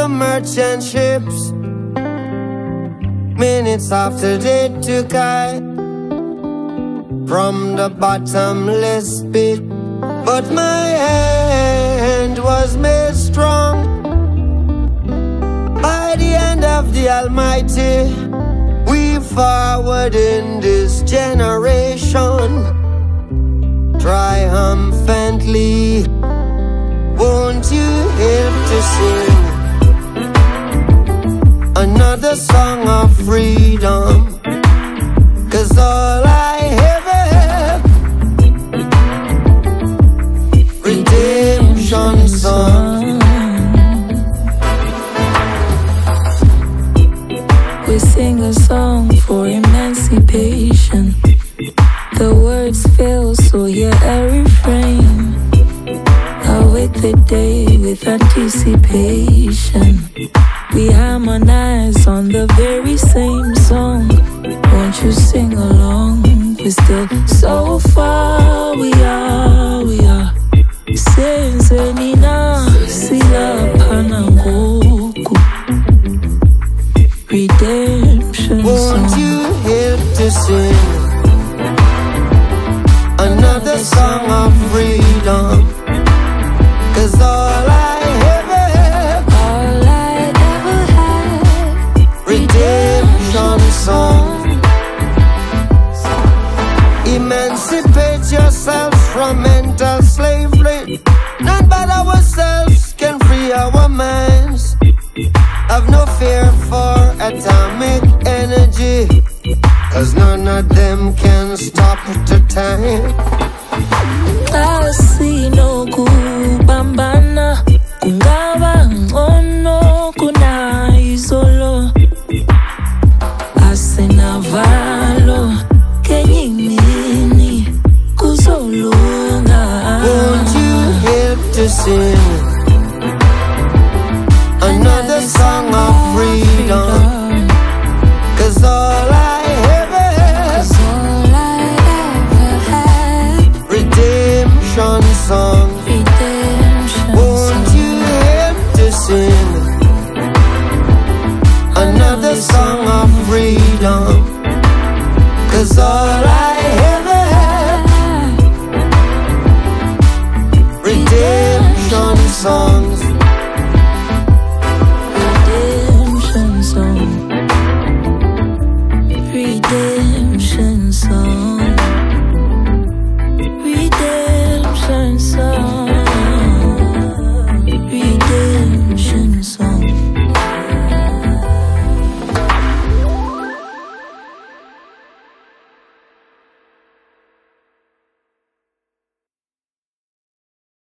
the merchant ships. Minutes after they took I from the bottomless pit, but my hand was made strong by the hand of the Almighty. We forward in this generation triumphantly. Won't you help to sing another song of freedom? 'Cause all I ever have, redemption song. We sing a song for emancipation. The words fail, so hear a refrain. Await the day with anticipation. We harmonize on the very same song. Won't you sing along? We're still so far. We are. Sense nina sila panangoku. Redemption Won't song. you help to sing another song of freedom? 'Cause all I ever have, redemption song. Emancipate yourselves from mental slavery. None but ourselves can free our minds. Have no fear for atomic energy, 'cause none of them can stop the time. Kasi no kubambana kungaba ngono kuna izolo asenavalo kenyimini kuzolunga. Won't you help to sing another song of freedom? 'Cause all I ever have, redemption song. Won't you help to sing another song of freedom? 'Cause all I ever have, redemption songs. Redemption song.